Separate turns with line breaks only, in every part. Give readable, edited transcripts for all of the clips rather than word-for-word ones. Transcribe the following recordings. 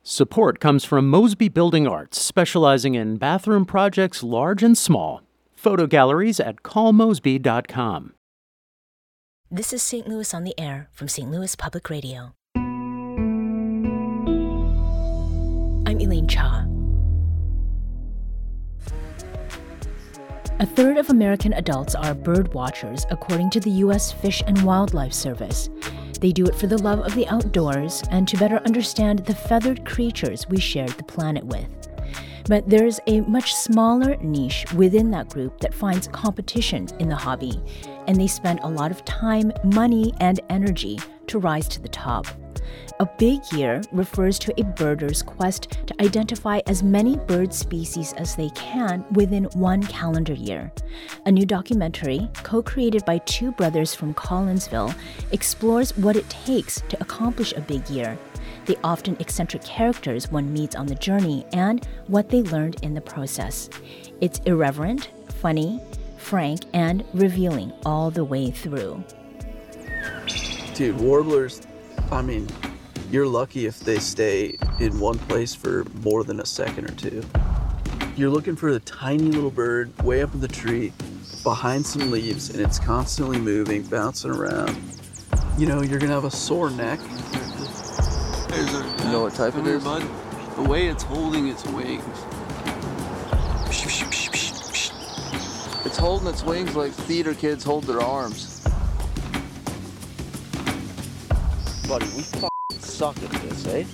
Support comes from Mosby Building Arts, specializing in bathroom projects large and small. Photo galleries at callmosby.com.
This is St. Louis on the Air from St. Louis Public Radio. I'm Elaine Cha. A third of American adults are bird watchers, according to the U.S. Fish and Wildlife Service. They do it for the love of the outdoors and to better understand the feathered creatures we shared the planet with. But there's a much smaller niche within that group that finds competition in the hobby, and they spend a lot of time, money, and energy to rise to the top. A big year refers to a birder's quest to identify as many bird species as they can within one calendar year. A new documentary, co-created by two brothers from Collinsville, explores what it takes to accomplish a big year, the often eccentric characters one meets on the journey, and what they learned in the process. It's irreverent, funny, frank, and revealing all the way through.
Dude, warblers, you're lucky if they stay in one place for more than a second or two. You're looking for a tiny little bird way up in the tree, behind some leaves, and it's constantly moving, bouncing around. You know, you're gonna have a sore neck.
You know what type it is?
Bud? The way it's holding its wings.
It's holding its wings like theater kids hold their arms. Buddy, we suck at this, eh?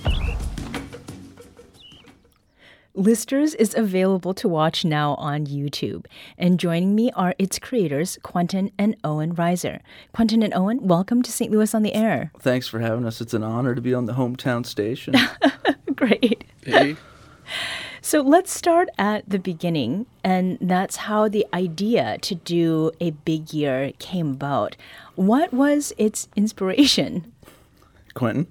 Listers is available to watch now on YouTube. And joining me are its creators, Quentin and Owen Reiser. Quentin and Owen, welcome to St. Louis on the Air.
Thanks for having us. It's an honor to be on the hometown station.
Great.
Hey.
So let's start at the beginning, and that's how the idea to do a big year came about. What was its inspiration?
Quentin?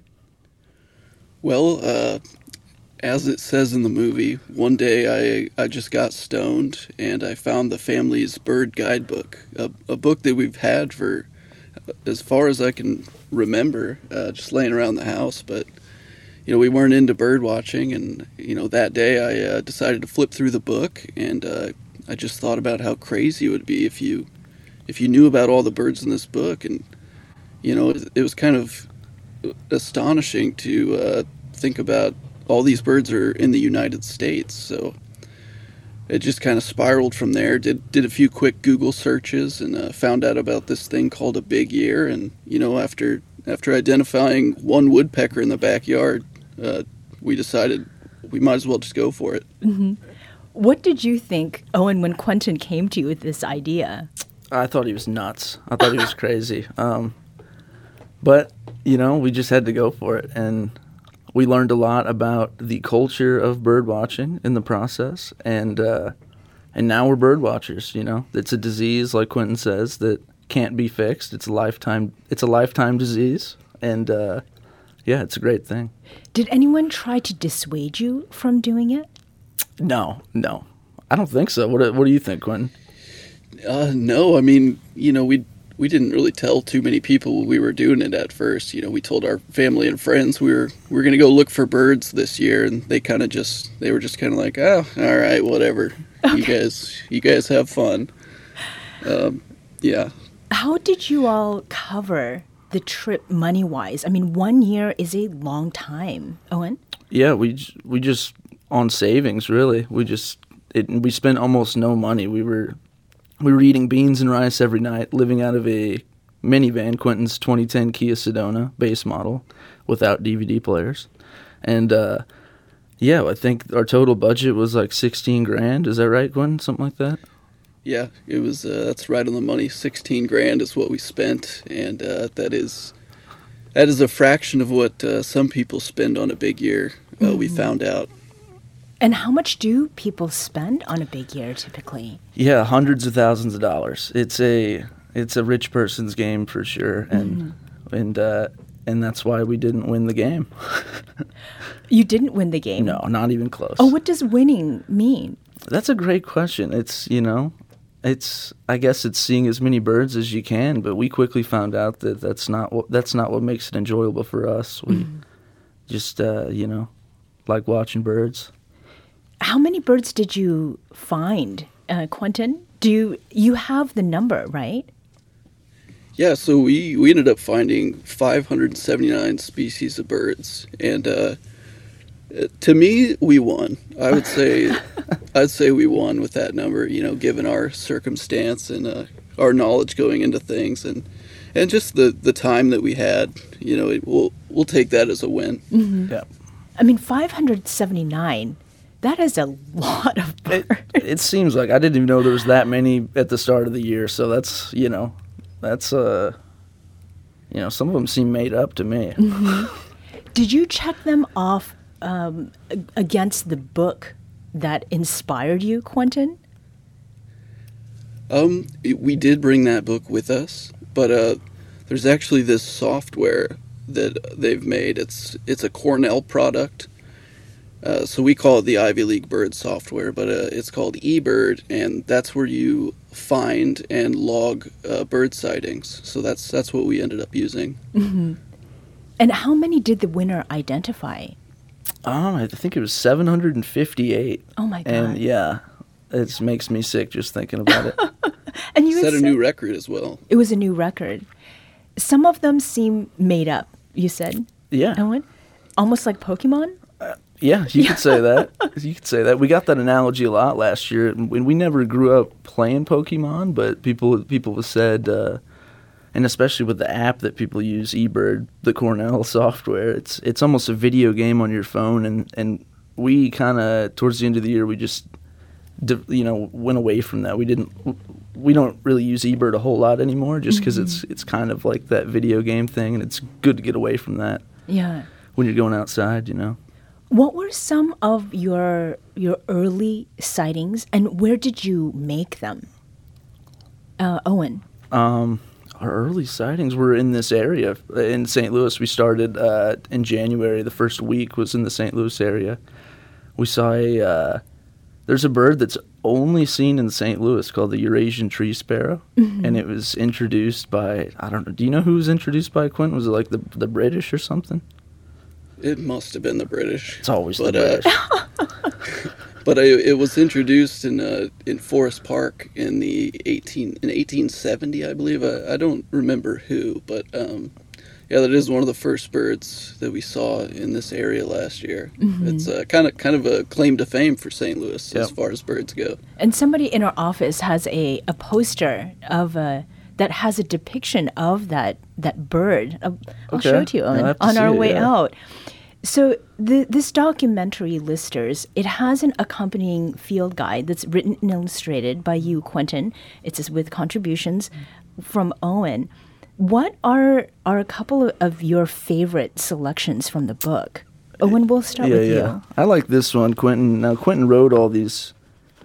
Well, as it says in the movie, one day I just got stoned and I found the family's bird guidebook, a book that we've had for as far as I can remember, just laying around the house. But, you know, we weren't into bird watching, and, you know, that day I decided to flip through the book, and I just thought about how crazy it would be if you knew about all the birds in this book. And, you know, it was kind of astonishing to think about all these birds are in the United States. So it just kind of spiraled from there. Did a few quick Google searches and found out about this thing called a big year. And, you know, after identifying one woodpecker in the backyard, we decided we might as well just go for it.
Mm-hmm. What did you think, Owen, when Quentin came to you with this idea?
I thought he was nuts. I thought he was crazy. But, you know, we just had to go for it. And we learned a lot about the culture of bird watching in the process. And now we're bird watchers, you know. It's a disease, like Quentin says, that can't be fixed. It's a lifetime disease. And, yeah, it's a great thing.
Did anyone try to dissuade you from doing it?
No. I don't think so. What do you think, Quentin?
No, you know, we didn't really tell too many people we were doing it at first. You know, we told our family and friends we were going to go look for birds this year, and they were just kind of like, oh, all right, whatever. Okay. You guys have fun. Yeah. How
did you all cover the trip money-wise? 1 year is a long time. Owen?
Yeah, we just on savings, really. We spent almost no money. We were eating beans and rice every night, living out of a minivan, Quentin's 2010 Kia Sedona base model, without DVD players. And, yeah, I think our total budget was like $16,000. Is that right, Quentin? Something like that?
Yeah, it was, that's right on the money. $16,000 is what we spent, and that is a fraction of what some people spend on a big year, we found out.
And how much do people spend on a big year typically?
Yeah, hundreds of thousands of dollars. It's a rich person's game for sure, and that's why we didn't win the game.
You didn't win the game?
No, not even close.
Oh, what does winning mean?
That's a great question. It's, you know, I guess it's seeing as many birds as you can, but we quickly found out that that's not what makes it enjoyable for us. We just, you know, like watching birds.
How many birds did you find, Quentin? You have the number, right?
Yeah, so we ended up finding 579 species of birds, and to me, we won. I'd say we won with that number. Given our circumstance and our knowledge going into things, and just the time that we had. We'll take that as a win.
Mm-hmm.
Yeah.
I mean, 579. That is a lot of birds.
It seems like I didn't even know there was that many at the start of the year. So that's some of them seem made up to me.
Mm-hmm. Did you check them off against the book that inspired you, Quentin?
We did bring that book with us, but there's actually this software that they've made. It's a Cornell product. So we call it the Ivy League Bird software, but it's called eBird, and that's where you find and log bird sightings. So that's what we ended up using.
Mm-hmm. And how many did the winner identify?
I think it was 758.
Oh my God.
And yeah, it makes me sick just thinking about it.
And you set a new record as well.
It was a new record. Some of them seem made up, you said?
Yeah.
Owen? Almost like Pokemon?
Yeah, you could say that. You could say that. We got that analogy a lot last year. We never grew up playing Pokemon, but people have said, and especially with the app that people use, eBird, the Cornell software, it's almost a video game on your phone. And we kind of, towards the end of the year, we just, went away from that. We don't really use eBird a whole lot anymore, just because it's kind of like that video game thing, and it's good to get away from that.
Yeah.
When you're going outside,
What were some of your early sightings, and where did you make them? Owen?
Our early sightings were in this area. In St. Louis, we started in January. The first week was in the St. Louis area. We saw there's a bird that's only seen in St. Louis called the Eurasian tree sparrow, and it was introduced by, I don't know, do you know who was introduced by, Quentin? Was it like the British or something?
It must have been the British.
It's always the British.
But it was introduced in Forest Park in 1870, I believe. I don't remember who, but that is one of the first birds that we saw in this area last year. Mm-hmm. It's kind of a claim to fame for St. Louis as far as birds go.
And somebody in our office has a poster of that has a depiction of that bird. I'll show it to you on our way out. So this documentary, Listers, it has an accompanying field guide that's written and illustrated by you, Quentin. It's with contributions from Owen. What are a couple of your favorite selections from the book? Owen, we'll start with you.
I like this one, Quentin. Now, Quentin wrote all these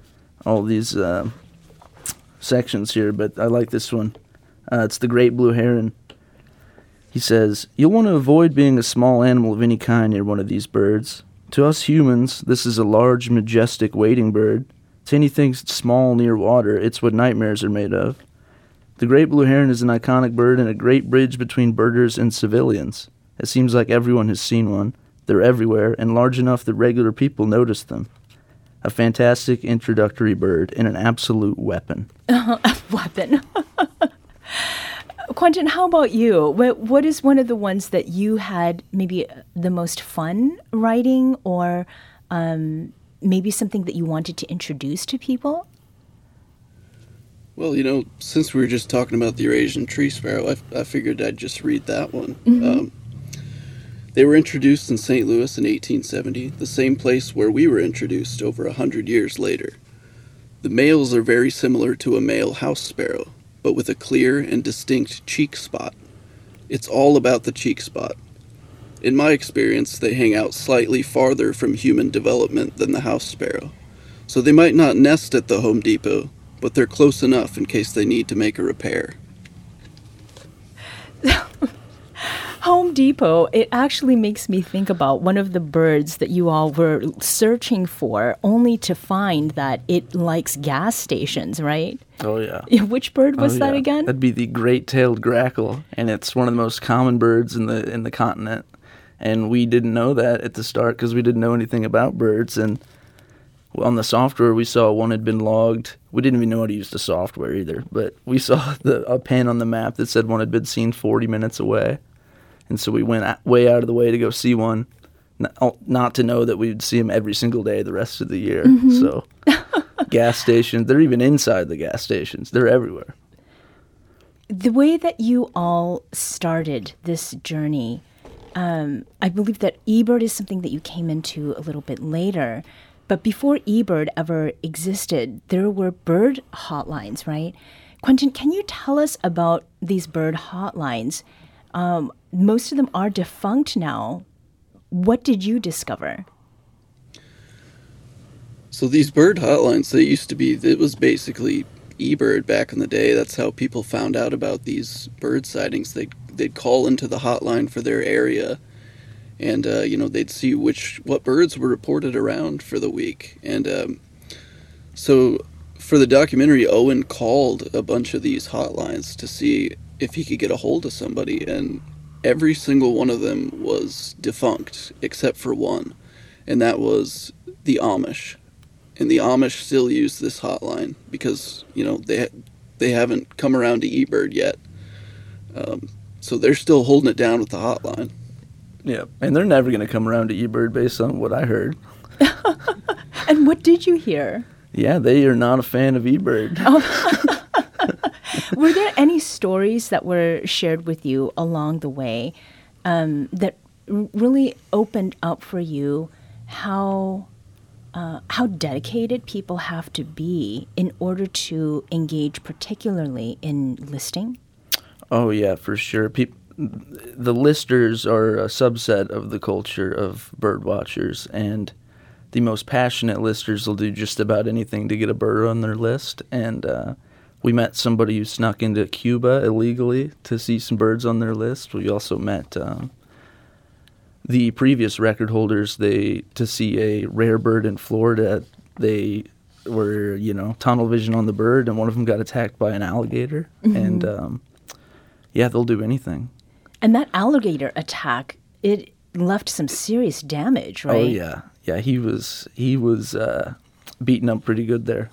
sections here, but I like this one. It's the great blue heron. He says, "You'll want to avoid being a small animal of any kind near one of these birds. To us humans, this is a large, majestic wading bird. To anything small near water, it's what nightmares are made of. The great blue heron is an iconic bird and a great bridge between birders and civilians. It seems like everyone has seen one. They're everywhere, and large enough that regular people notice them. A fantastic introductory bird and an absolute weapon."
A weapon. Quentin, how about you? What is one of the ones that you had maybe the most fun writing, or maybe something that you wanted to introduce to people?
Well, since we were just talking about the Eurasian tree sparrow, I figured I'd just read that one.
Mm-hmm.
They were introduced in St. Louis in 1870, the same place where we were introduced over 100 years later. The males are very similar to a male house sparrow, but with a clear and distinct cheek spot. It's all about the cheek spot. In my experience, they hang out slightly farther from human development than the house sparrow. So they might not nest at the Home Depot, but they're close enough in case they need to make a repair.
Home Depot, it actually makes me think about one of the birds that you all were searching for, only to find that it likes gas stations, right?
Oh, yeah.
Which bird was that again?
That'd be the great-tailed grackle, and it's one of the most common birds in the continent. And we didn't know that at the start because we didn't know anything about birds. And on the software, we saw one had been logged. We didn't even know how to use the software either, but we saw a pin on the map that said one had been seen 40 minutes away. And so we went way out of the way to go see one, not to know that we'd see them every single day the rest of the year. So gas stations, they're even inside the gas stations. They're everywhere.
The way that you all started this journey, I believe that eBird is something that you came into a little bit later. But before eBird ever existed, there were bird hotlines, right? Quentin, can you tell us about these bird hotlines? Most of them are defunct now. What did you discover?
So these bird hotlines, it was basically eBird back in the day. That's how people found out about these bird sightings. They'd call into the hotline for their area, and they'd see what birds were reported around for the week. And so for the documentary, Owen called a bunch of these hotlines to see if he could get a hold of somebody, and every single one of them was defunct except for one, and that was the Amish. And the Amish still use this hotline because they haven't come around to eBird yet, so they're still holding it down with the hotline.
Yeah, and they're never going to come around to eBird based on what I heard.
And what did you hear?
Yeah, they are not a fan of eBird.
Were there any stories that were shared with you along the way that really opened up for you how dedicated people have to be in order to engage particularly in listing?
Oh, yeah, for sure. The listers are a subset of the culture of bird watchers, and the most passionate listers will do just about anything to get a bird on their list. And we met somebody who snuck into Cuba illegally to see some birds on their list. We also met the previous record holders. To see a rare bird in Florida, they were, tunnel vision on the bird, and one of them got attacked by an alligator. And they'll do anything.
And that alligator attack, it left some serious damage, right?
Oh, yeah. Yeah, he was beaten up pretty good there.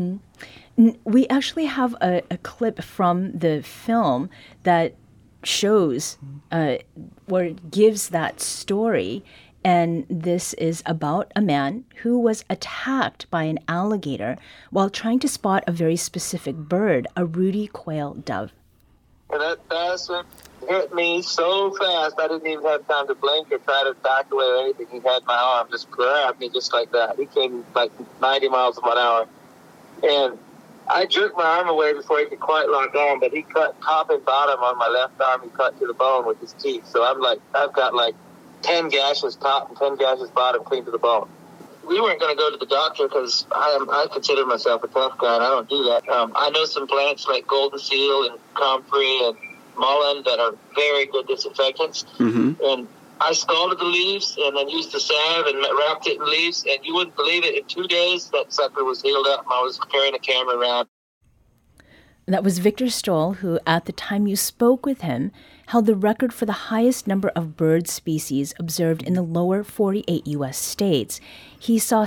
We actually have a clip from the film that shows or gives that story. And this is about a man who was attacked by an alligator while trying to spot a very specific bird, a ruddy quail dove.
And that bastard hit me so fast I didn't even have time to blink or try to back away or anything. He had my arm, just grabbed me just like that. He came like 90 miles an hour. And I jerked my arm away before he could quite lock on, but he cut top and bottom on my left arm. He cut to the bone with his teeth. So I've got like 10 gashes top and 10 gashes bottom, clean to the bone. We weren't going to go to the doctor because I consider myself a tough guy, and I don't do that. I know some plants like golden seal and comfrey and mullein that are very good disinfectants. And I scalded the leaves and then used the salve and wrapped it in leaves, and you wouldn't believe it, in 2 days that sucker was healed up, and I was carrying a camera around.
That was Victor Stoll, who at the time you spoke with him held the record for the highest number of bird species observed in the lower 48 U.S. states. He saw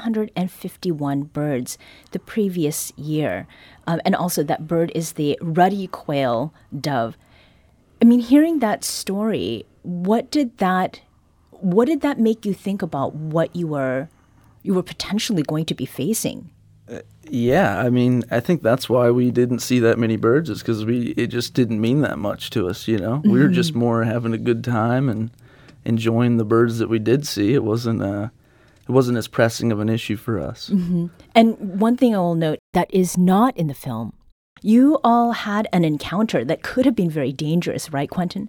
751 birds the previous year. And also that bird is the ruddy quail dove. I mean, hearing that story, what did that make you think about what you were potentially going to be facing?
Yeah, I mean, I think that's why we didn't see that many birds, is because it just didn't mean that much to us, We were just more having a good time and enjoying the birds that we did see. It wasn't as pressing of an issue for us.
And one thing I will note that is not in the film, you all had an encounter that could have been very dangerous, right, Quentin?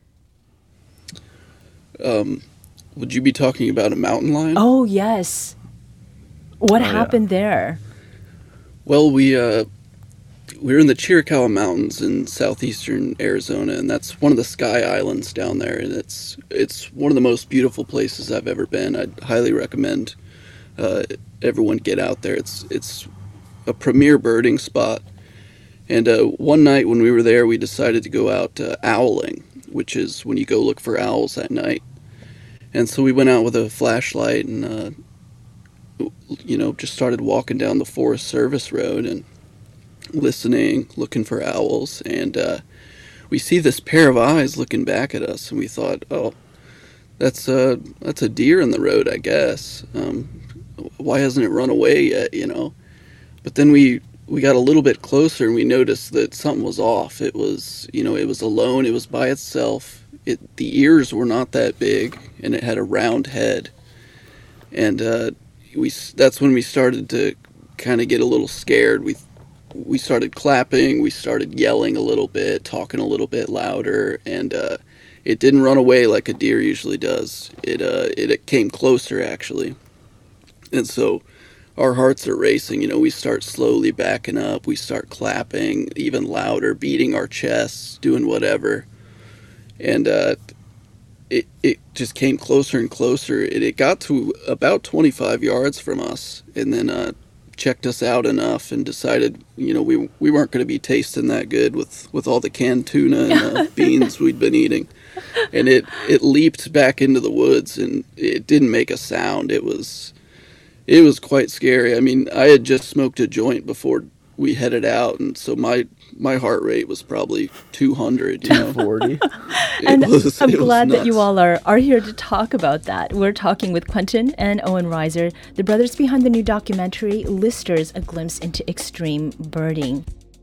Would you be talking about a mountain lion?
Oh, yes. What happened there?
Well, we're in the Chiricahua Mountains in southeastern Arizona, and that's one of the Sky Islands down there, and it's one of the most beautiful places I've ever been. I'd highly recommend everyone get out there. It's a premier birding spot, and one night when we were there, we decided to go out owling, which is when you go look for owls at night. And so we went out with a flashlight and, just started walking down the Forest Service Road and listening, looking for owls. And we see this pair of eyes looking back at us, and we thought, oh, that's a deer in the road, I guess. Why hasn't it run away yet, But then we got a little bit closer, and we noticed that something was off. It was, it was alone. It was by itself. The ears were not that big, and it had a round head. And that's when we started to kind of get a little scared. We started clapping. We started yelling a little bit, talking a little bit louder, and it didn't run away like a deer usually does. It came closer, actually. And so our hearts are racing. We start slowly backing up. We start clapping even louder, beating our chests, doing whatever. And it just came closer and closer. It got to about 25 yards from us, and then checked us out enough and decided, we weren't going to be tasting that good with all the canned tuna and beans we'd been eating. And it leaped back into the woods, and it didn't make a sound. It was quite scary. I mean, I had just smoked a joint before we headed out, and so my heart rate was probably 200,
240.
And I'm glad that you all are here to talk about that. We're talking with Quentin and Owen Reiser, the brothers behind the new documentary, Listers, A Glimpse into Extreme Birding.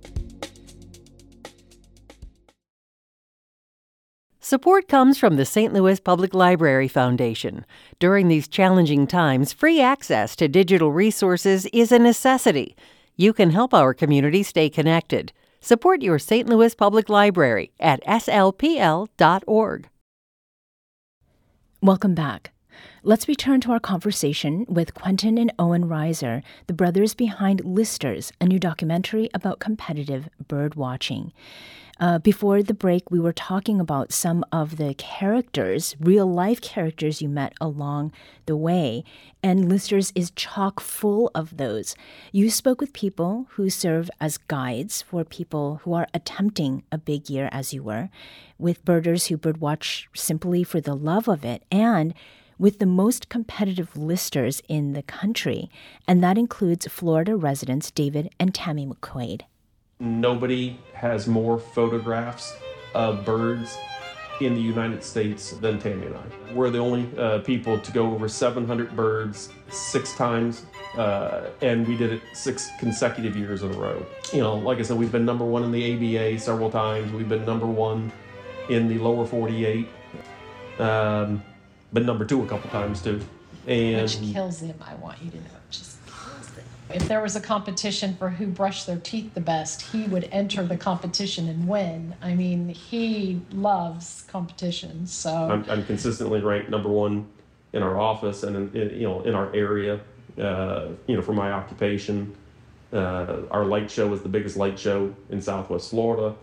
Support comes from the St. Louis Public Library Foundation. During these challenging times, free access to digital resources is a necessity. You can help our community stay connected. Support your St. Louis Public Library at slpl.org.
Welcome back. Let's return to our conversation with Quentin and Owen Reiser, the brothers behind Listers, a new documentary about competitive bird watching. Before the break, we were talking about some of the characters, real-life characters you met along the way, and Listers is chock full of those. You spoke with people who serve as guides for people who are attempting a big year, as you were, with birders who birdwatch simply for the love of it, and with the most competitive listers in the country, and that includes Florida residents David and Tammy McQuaid.
Nobody has more photographs of birds in the United States than Tammy and I. We're the only people to go over 700 birds 6 times, and we did it 6 consecutive years in a row. Like I said, we've been number 1 in the ABA several times. We've been number 1 in the lower 48. Been number 2 a couple times too.
Which kills him, I want you to know. Just kills him. If there was a competition for who brushed their teeth the best, he would enter the competition and win. I mean, he loves competition. So
I'm consistently ranked number 1 in our office and in our area. For my occupation, our light show is the biggest light show in Southwest Florida.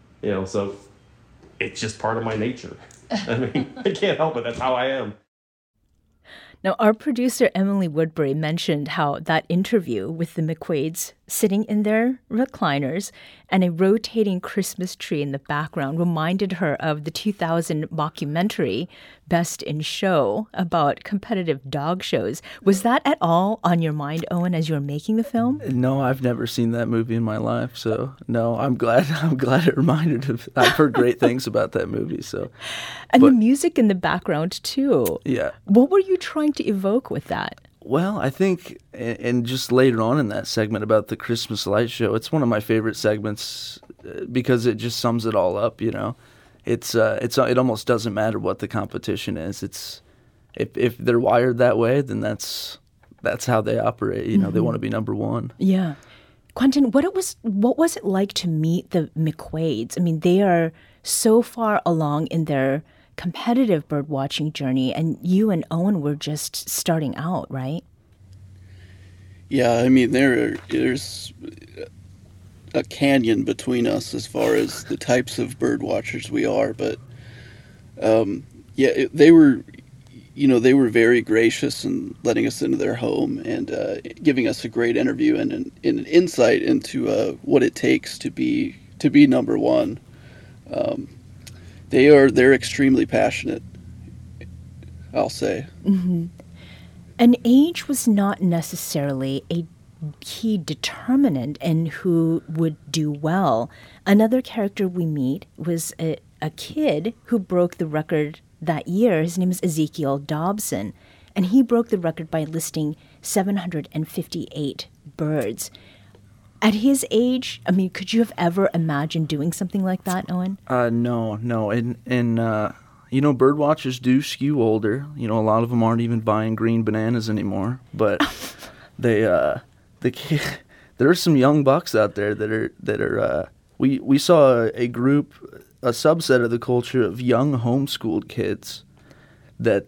So it's just part of my nature. I mean, I can't help it. That's how I am.
Now, our producer, Emily Woodbury, mentioned how that interview with the McQuaids sitting in their recliners and a rotating Christmas tree in the background reminded her of the 2000 mockumentary, Best in Show, about competitive dog shows. Was that at all on your mind, Owen, as you were making the film?
No, I've never seen that movie in my life, so no, I'm glad it reminded of. I've heard great things about that movie, so.
And the music in the background, too.
Yeah.
What were you trying to evoke with that?
Well, I think, and just later on in that segment about the Christmas light show, it's one of my favorite segments because it just sums it all up. It almost doesn't matter what the competition is. It's if they're wired that way, then that's how they operate. They want to be number 1.
Yeah, Quentin, what was it like to meet the McQuaids? I mean, they are so far along in their competitive bird watching journey, and you and Owen were just starting out, right?
Yeah, I mean, there's a canyon between us as far as the types of bird watchers we are, but they were very gracious in letting us into their home and giving us a great interview and an insight into what it takes to be number 1. They're extremely passionate. I'll say.
Mm-hmm. And age was not necessarily a key determinant in who would do well. Another character we meet was a kid who broke the record that year. His name is Ezekiel Dobson, and he broke the record by listing 758 birds. At his age, I mean, could you have ever imagined doing something like that, Owen?
No. And you know, bird watchers do skew older. You know, a lot of them aren't even buying green bananas anymore. But there are some young bucks out there that are. We saw a group, a subset of the culture of young homeschooled kids that,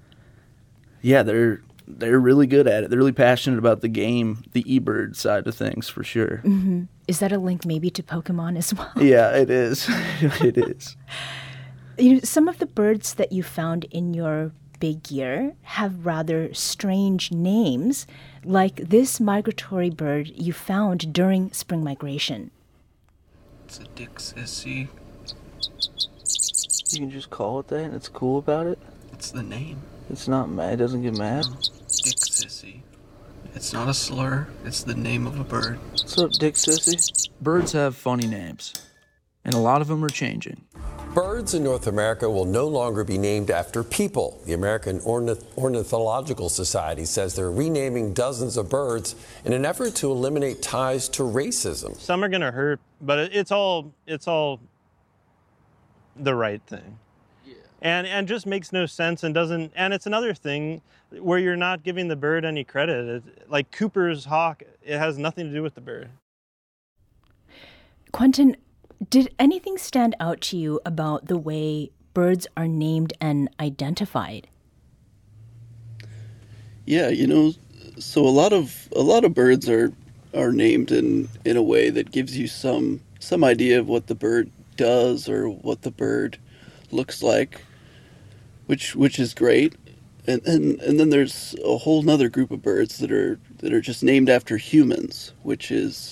they're really good at it. They're really passionate about the game, the eBird side of things, for sure.
Mm-hmm. Is that a link maybe to Pokemon as well?
Yeah, it is. It is.
You know, some of the birds that you found in your big year have rather strange names, like this migratory bird you found during spring migration.
It's a Dixissi.
You can just call it that and it's cool about it?
It's the name.
It's not mad. It doesn't get mad?
No, Dixissi. It's not a slur. It's the name of a bird.
What's up, Dixissi?
Birds have funny names, and a lot of them are changing.
Birds in North America will no longer be named after people. The American Ornithological Society says they're renaming dozens of birds in an effort to eliminate ties to racism.
Some are going to hurt, but it's all the right thing. Yeah. And just makes no sense and doesn't. And it's another thing where you're not giving the bird any credit. Like Cooper's hawk, it has nothing to do with the bird.
Quentin, did anything stand out to you about the way birds are named and identified?
Yeah, you know, so a lot of birds are named in a way that gives you some idea of what the bird does or what the bird looks like, which is great. And then there's a whole nother group of birds that are just named after humans, which is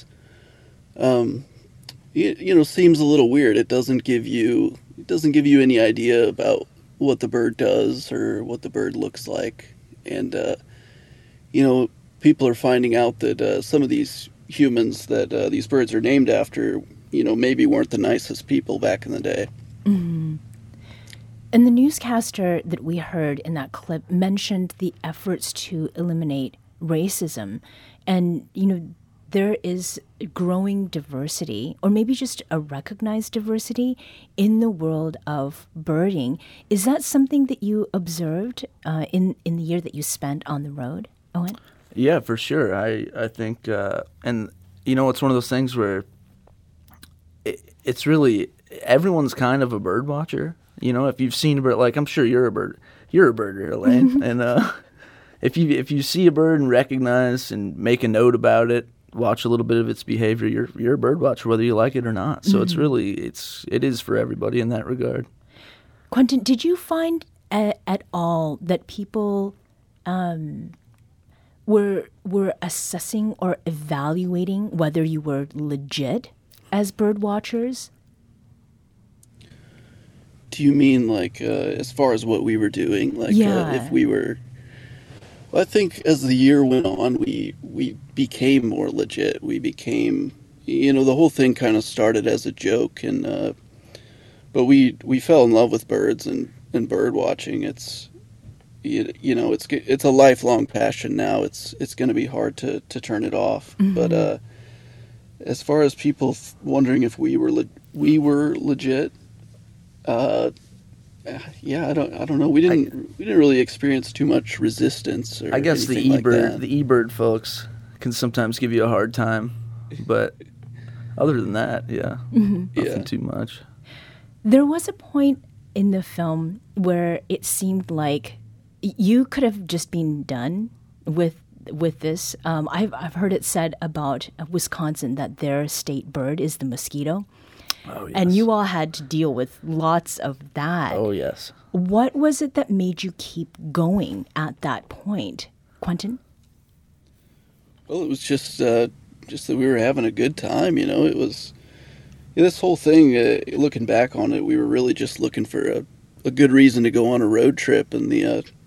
seems a little weird. It doesn't give you any idea about what the bird does or what the bird looks like. And people are finding out that some of these humans that these birds are named after, maybe weren't the nicest people back in the day.
Mm-hmm. And the newscaster that we heard in that clip mentioned the efforts to eliminate racism. And, there is growing diversity, or maybe just a recognized diversity in the world of birding. Is that something that you observed in the year that you spent on the road, Owen?
Yeah, for sure. I think, and it's one of those things where it's really, everyone's kind of a bird watcher. If you've seen a bird, like I'm sure you're a birder, Elaine. And if you see a bird and recognize and make a note about it, watch a little bit of its behavior, you're a bird watcher whether you like it or not. So it's really it is for everybody in that regard.
Quentin, did you find at all that people were assessing or evaluating whether you were legit as bird watchers?
Do you mean like as far as what we were doing? Like if we were... Well, I think as the year went on, we became more legit. We became, the whole thing kind of started as a joke, and but we fell in love with birds and bird watching. It's it's a lifelong passion now. It's going to be hard to turn it off. Mm-hmm. But as far as people wondering if we were legit, I don't know. We didn't really experience too much resistance. Or
I guess the eBird folks can sometimes give you a hard time, but other than that, nothing too much.
There was a point in the film where it seemed like you could have just been done with this. I've heard it said about Wisconsin that their state bird is the mosquito.
Oh, yes.
And you all had to deal with lots of that.
Oh, yes.
What was it that made you keep going at that point, Quentin?
Well, it was just that we were having a good time, It was... this whole thing, looking back on it, we were really just looking for a good reason to go on a road trip, and the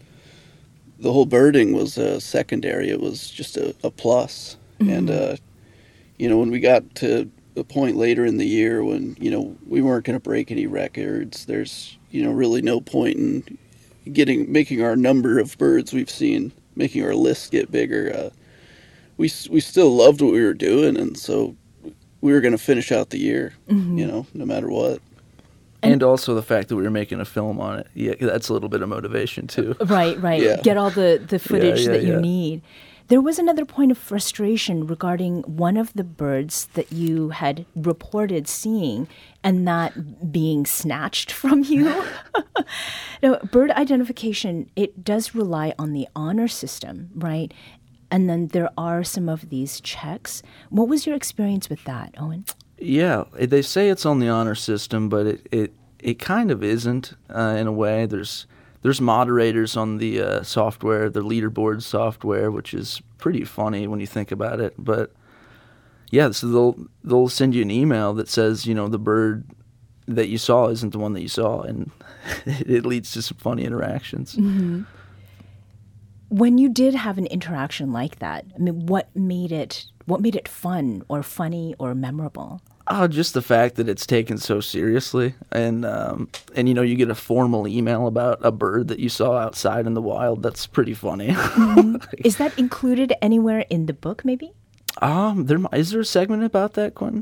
the whole birding was secondary. It was just a plus.
Mm-hmm.
And, when we got to the point later in the year when, we weren't going to break any records, there's, really no point in making our number of birds we've seen, making our list get bigger. We still loved what we were doing, and so we were going to finish out the year, no matter what.
And also the fact that we were making a film on it. Yeah, that's a little bit of motivation, too.
Right.
Yeah.
Get all the footage that you
yeah.
need. There was another point of frustration regarding one of the birds that you had reported seeing and not being snatched from you. Now, bird identification, it does rely on the honor system, right? And then there are some of these checks. What was your experience with that, Owen?
Yeah, they say it's on the honor system, but it kind of isn't in a way. There's moderators on the software, the leaderboard software, which is pretty funny when you think about it. But yeah, so they'll send you an email that says, the bird that you saw isn't the one that you saw, and it leads to some funny interactions.
Mm-hmm. When you did have an interaction like that, I mean, what made it fun or funny or memorable?
Oh, just the fact that it's taken so seriously, and you get a formal email about a bird that you saw outside in the wild. That's pretty funny.
Mm-hmm. Is that included anywhere in the book, maybe?
Is there a segment about that, Quentin?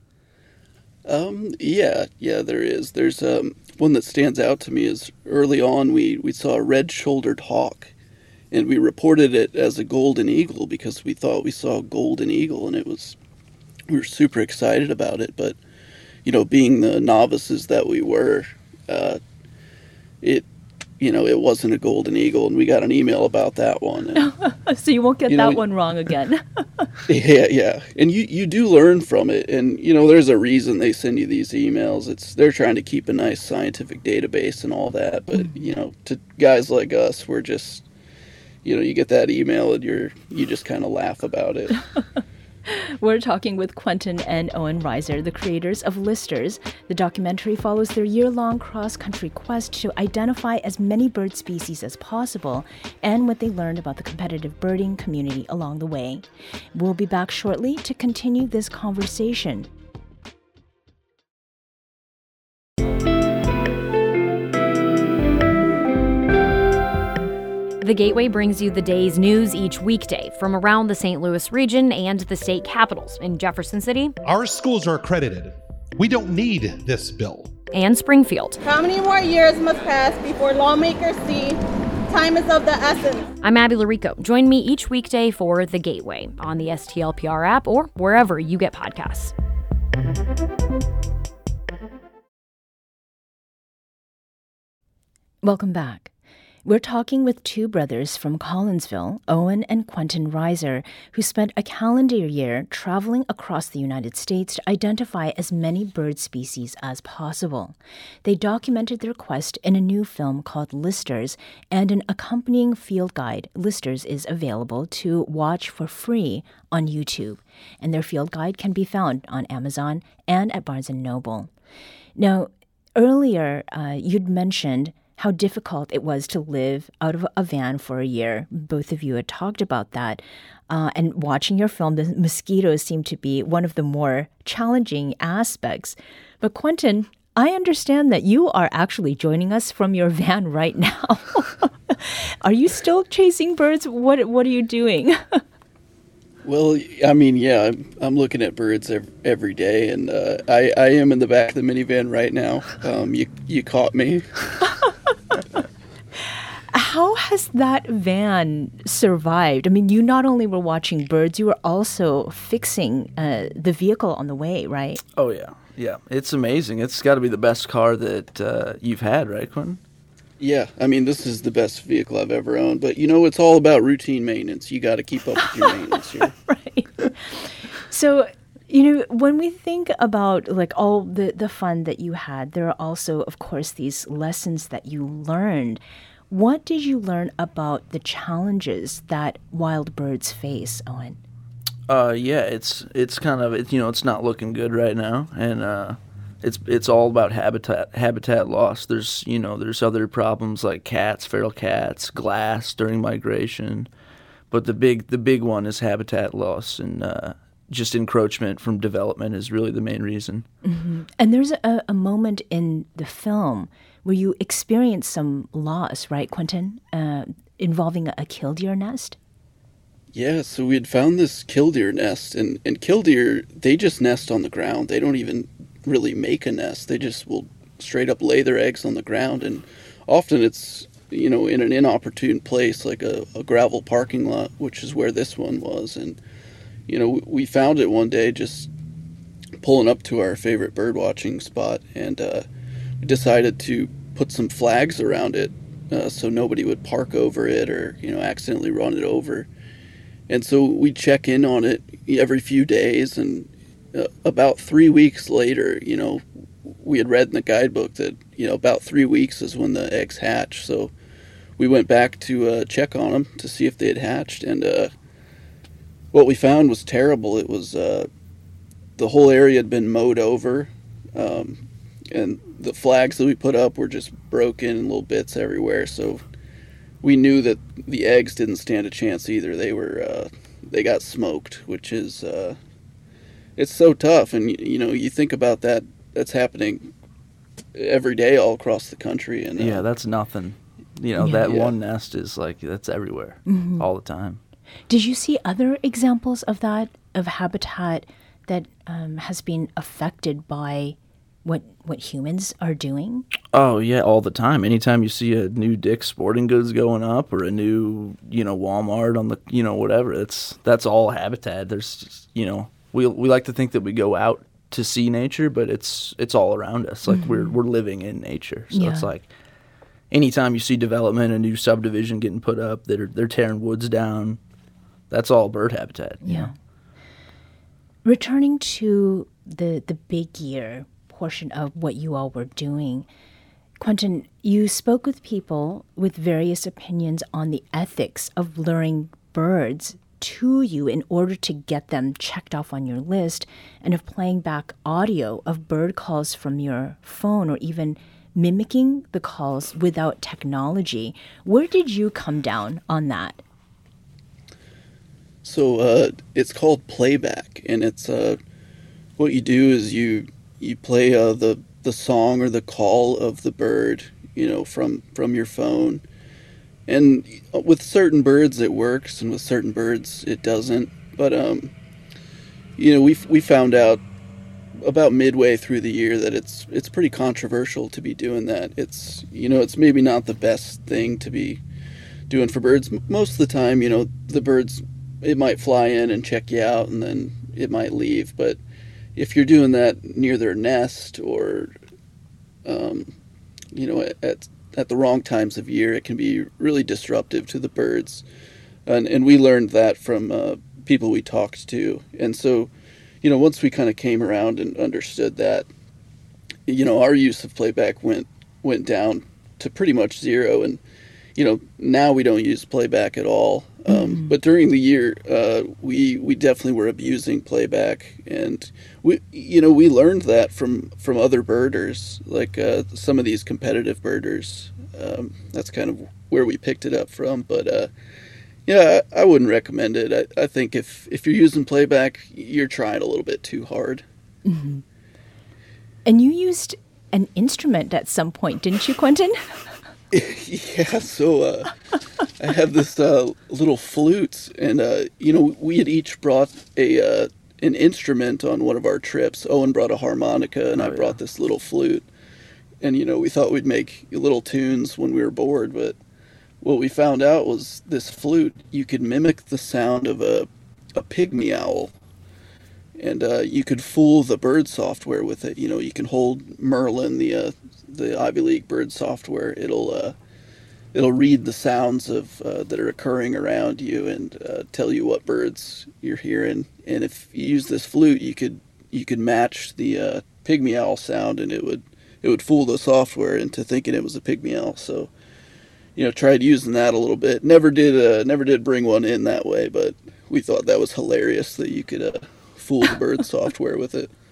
Yeah, there is. There's one that stands out to me is early on we saw a red-shouldered hawk, and we reported it as a golden eagle because we thought we saw a golden eagle, and we were super excited about it. But, being the novices that we were, it wasn't a golden eagle, and we got an email about that one. And,
so you won't get that one wrong again.
Yeah. And you do learn from it. And, there's a reason they send you these emails. They're trying to keep a nice scientific database and all that. But, to guys like us, we're just, you get that email and you just kind of laugh about it.
We're talking with Quentin and Owen Reiser, the creators of Listers. The documentary follows their year-long cross-country quest to identify as many bird species as possible and what they learned about the competitive birding community along the way. We'll be back shortly to continue this conversation.
The Gateway brings you the day's news each weekday from around the St. Louis region and the state capitals in Jefferson City.
Our schools are accredited. We don't need this bill.
And Springfield.
How many more years must pass before lawmakers see time is of the essence?
I'm Abby Larico. Join me each weekday for The Gateway on the STLPR app or wherever you get podcasts.
Welcome back. We're talking with two brothers from Collinsville, Owen and Quentin Reiser, who spent a calendar year traveling across the United States to identify as many bird species as possible. They documented their quest in a new film called Listers, and an accompanying field guide. Listers is available to watch for free on YouTube, and their field guide can be found on Amazon and at Barnes & Noble. Now, earlier, you'd mentioned how difficult it was to live out of a van for a year. Both of you had talked about that. And watching your film, the mosquitoes seem to be one of the more challenging aspects. But Quentin, I understand that you are actually joining us from your van right now. Are you still chasing birds? What are you doing?
Well, I mean, yeah, I'm looking at birds every day, and I am in the back of the minivan right now. You caught me.
How has that van survived? I mean, you not only were watching birds, you were also fixing the vehicle on the way, right?
Oh, yeah. Yeah, it's amazing. It's got to be the best car that you've had, right, Quentin?
Yeah, I mean, this is the best vehicle I've ever owned. But, it's all about routine maintenance. You got to keep up with your maintenance here.
Right. So, when we think about like all the fun that you had, there are also, of course, these lessons that you learned. What did you learn about the challenges that wild birds face, Owen?
Yeah, it's kind of, it's not looking good right now. And it's all about habitat loss. There's there's other problems like cats, feral cats, glass during migration, but the big one is habitat loss, and just encroachment from development is really the main reason.
Mm-hmm. And there's a moment in the film where you experience some loss, right, Quentin, involving a killdeer nest?
Yeah, so we had found this killdeer nest, and killdeer, they just nest on the ground. They don't even really make a nest. They just will straight up lay their eggs on the ground, and often it's, in an inopportune place like a gravel parking lot, which is where this one was. And, we found it one day just pulling up to our favorite bird watching spot, and we decided to put some flags around it so nobody would park over it or, accidentally run it over. And so we check in on it every few days, and about 3 weeks later, we had read in the guidebook that, about 3 weeks is when the eggs hatch. So we went back to check on them to see if they had hatched, and what we found was terrible. It was the whole area had been mowed over, and the flags that we put up were just broken in little bits everywhere. So we knew that the eggs didn't stand a chance either. They got smoked, which is it's so tough. And you think about that. That's happening every day all across the country. And
yeah, that's nothing. That one nest is that's everywhere, all the time.
Did you see other examples of that, of habitat that has been affected by what humans are doing?
Oh yeah, all the time. Anytime you see a new Dick's Sporting Goods going up, or a new Walmart on the whatever, that's all habitat. There's just, we like to think that we go out to see nature, but it's all around us. Like we're living in nature. So it's like anytime you see development, a new subdivision getting put up, they're tearing woods down. That's all bird habitat.
Yeah. Returning to the big year portion of what you all were doing, Quentin, you spoke with people with various opinions on the ethics of luring birds to you in order to get them checked off on your list, and of playing back audio of bird calls from your phone, or even mimicking the calls without technology. Where did you come down on that?
So it's called playback, and it's what you do is you play the song or the call of the bird, from your phone. And with certain birds it works, and with certain birds it doesn't. But we found out about midway through the year that it's pretty controversial to be doing that. It's it's maybe not the best thing to be doing for birds. Most of the time, the birds, it might fly in and check you out, and then it might leave. But if you're doing that near their nest, or at the wrong times of year, it can be really disruptive to the birds. And we learned that from people we talked to. And so, once we kind of came around and understood that, our use of playback went down to pretty much zero. And, now we don't use playback at all. But during the year, we definitely were abusing playback, and we learned that from other birders, like some of these competitive birders. That's kind of where we picked it up from. But I wouldn't recommend it. I think if you're using playback, you're trying a little bit too hard.
Mm-hmm. And you used an instrument at some point, didn't you, Quentin?
Yeah, so I have this little flute, and we had each brought an instrument on one of our trips. Owen brought a harmonica, and I brought this little flute. And we thought we'd make little tunes when we were bored, but what we found out was this flute, you could mimic the sound of a pygmy owl, and you could fool the bird software with it. You can hold Merlin, the Ivy League bird software. It'll read the sounds of that are occurring around you, and tell you what birds you're hearing. And if you use this flute, you could match the pygmy owl sound, and it would fool the software into thinking it was a pygmy owl. So tried using that a little bit. Never did bring one in that way, but we thought that was hilarious that you could fool the bird software with it.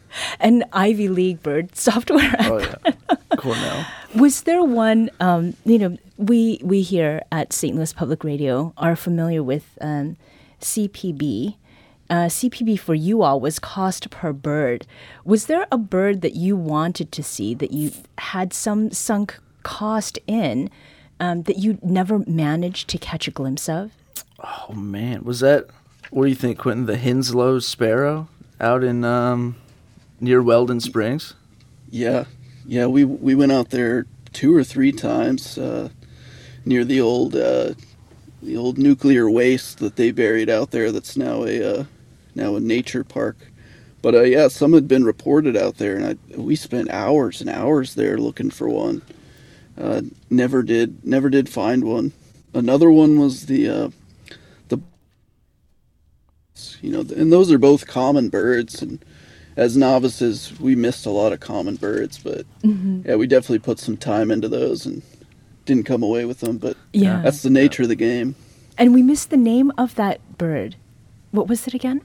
and Ivy League bird software.
Oh yeah, Cornell.
Was there one? We here at St. Louis Public Radio are familiar with CPB. CPB for you all was cost per bird. Was there a bird that you wanted to see that you had some sunk cost in that you never managed to catch a glimpse of?
Oh man, was that? What do you think, Quentin? The Henslow sparrow out in near Weldon Springs?
Yeah, we went out there 2 or 3 times near the old nuclear waste that they buried out there. That's now a nature park. But yeah, some had been reported out there, and we spent hours and hours there looking for one. Never did find one. Another one was the and those are both common birds, and as novices we missed a lot of common birds, but yeah, we definitely put some time into those and didn't come away with them, but
Yeah.
that's the nature of the game.
And we missed the name of that bird. What was it again?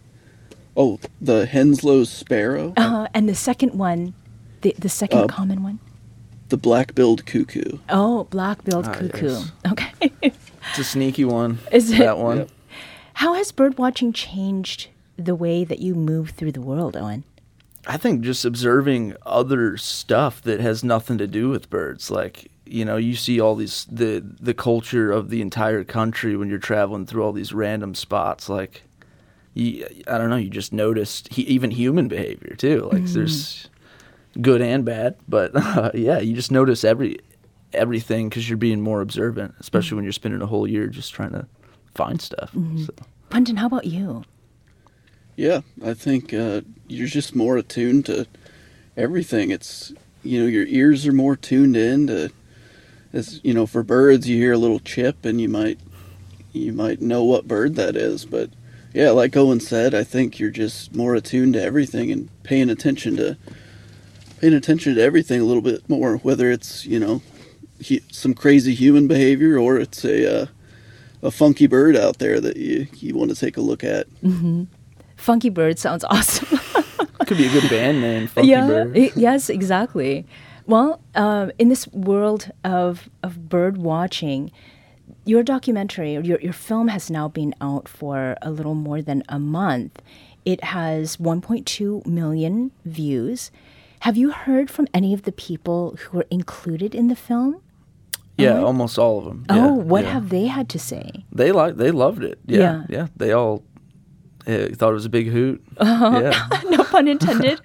Oh, the Henslow sparrow,
And the second one, the second common one?
the black-billed cuckoo.
Oh, black-billed cuckoo.
Yes.
Okay.
It's a sneaky one.
Is it?
That one?
Yep.
How has bird watching changed the way that you move through the world, Owen?
I think just observing other stuff that has nothing to do with birds. Like, you see all these, the culture of the entire country when you're traveling through all these random spots. Like, I don't know, you just notice even human behavior too. Like there's good and bad, but yeah, you just notice everything because you're being more observant, especially when you're spending a whole year just trying to find stuff. So.
Brendan, how about you?
Yeah, I think you're just more attuned to everything. It's, your ears are more tuned in to, as for birds, you hear a little chip and you might know what bird that is. But yeah, like Owen said, I think you're just more attuned to everything and paying attention to everything a little bit more, whether it's, some crazy human behavior or it's a funky bird out there that you want to take a look at.
Mm-hmm. Funky Bird sounds awesome.
Could be a good band name, Funky Bird.
Yes, exactly. Well, in this world of bird watching, your documentary, or your film has now been out for a little more than a month. It has 1.2 million views. Have you heard from any of the people who were included in the film?
Yeah, almost all of them.
Oh, what have they had to say?
They loved it. Yeah. They all thought it was a big hoot. Yeah.
No pun intended.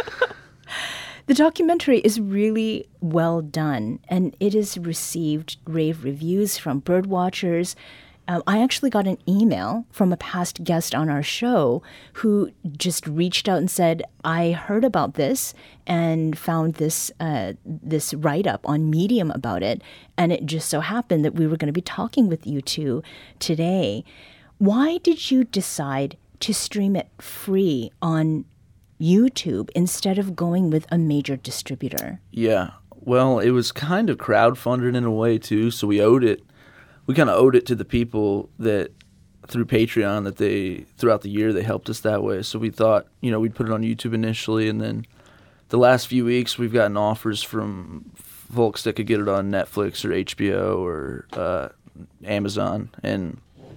The documentary is really well done, and it has received rave reviews from bird watchers. I actually got an email from a past guest on our show who just reached out and said, I heard about this and found this write-up on Medium about it, and it just so happened that we were going to be talking with you two today. Why did you decide to stream it free on YouTube instead of going with a major distributor?
Yeah, well, it was kind of crowdfunded in a way too, so we kind of owed it to the people that through Patreon that they throughout the year they helped us that way. So we thought, we'd put it on YouTube initially, and then the last few weeks we've gotten offers from folks that could get it on Netflix or HBO or Amazon. And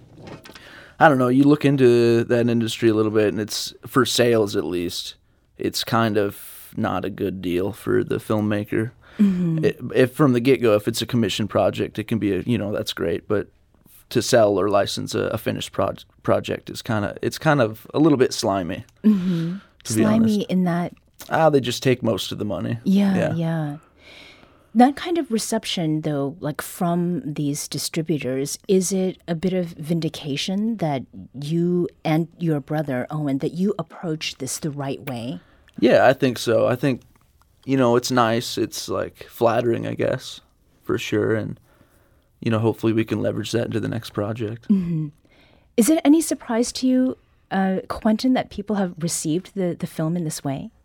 I don't know, you look into that industry a little bit, and it's, for sales at least, it's kind of not a good deal for the filmmaker. Mm-hmm. If from the get-go, if it's a commission project, it can be that's great. But to sell or license a finished project is kind of a little bit slimy.
Mm-hmm. Slimy in that
they just take most of the money.
Yeah. That kind of reception, though, like from these distributors, is it a bit of vindication that you and your brother Owen, that you approached this the right way?
Yeah, I think so. I think. It's nice. It's like flattering, I guess, for sure. And, hopefully we can leverage that into the next project.
Mm-hmm. Is it any surprise to you, Quentin, that people have received the film in this way?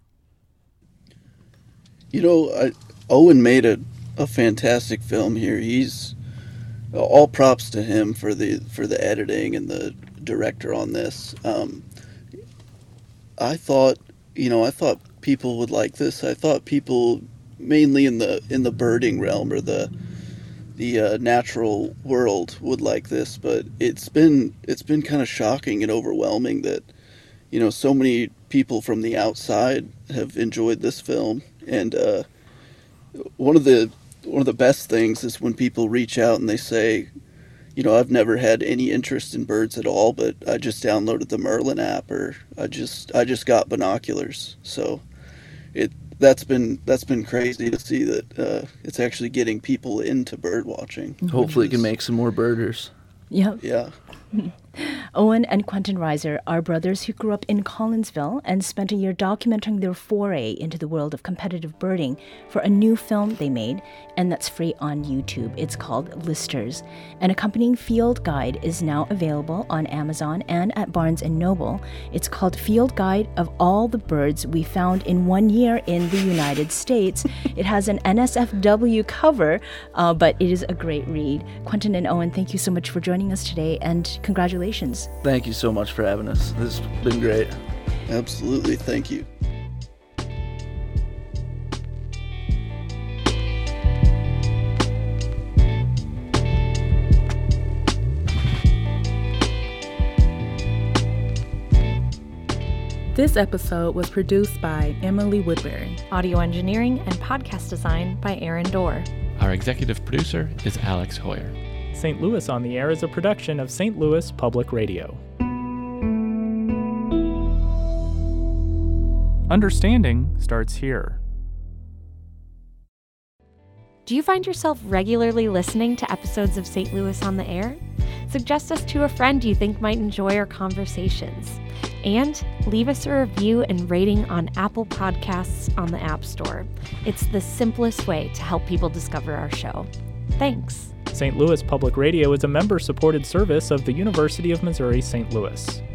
Owen made a fantastic film here. He's all props to him for the editing and the director on this. I thought I thought people would like this. I thought people mainly in the birding realm or the natural world would like this, but it's been kind of shocking and overwhelming that so many people from the outside have enjoyed this film. And one of the best things is when people reach out and they say, I've never had any interest in birds at all, but I just downloaded the Merlin app, or I just got binoculars. So that's been crazy to see that it's actually getting people into bird watching.
Hopefully it can make some more birders.
Yep.
Yeah.
Owen and Quentin Reiser are brothers who grew up in Collinsville and spent a year documenting their foray into the world of competitive birding for a new film they made, and that's free on YouTube. It's called Listers. An accompanying field guide is now available on Amazon and at Barnes & Noble. It's called Field Guide of All the Birds We Found in 1 Year in the United States. It has an NSFW cover, but it is a great read. Quentin and Owen, thank you so much for joining us today, and congratulations.
Thank you so much for having us. This has been great.
Absolutely. Thank you.
This episode was produced by Emily Woodbury.
Audio engineering and podcast design by Aaron Dorr.
Our executive producer is Alex Hoyer.
St. Louis on the Air is a production of St. Louis Public Radio. Understanding starts here.
Do you find yourself regularly listening to episodes of St. Louis on the Air? Suggest us to a friend you think might enjoy our conversations. And leave us a review and rating on Apple Podcasts on the App Store. It's the simplest way to help people discover our show. Thanks.
St. Louis Public Radio is a member-supported service of the University of Missouri St. Louis.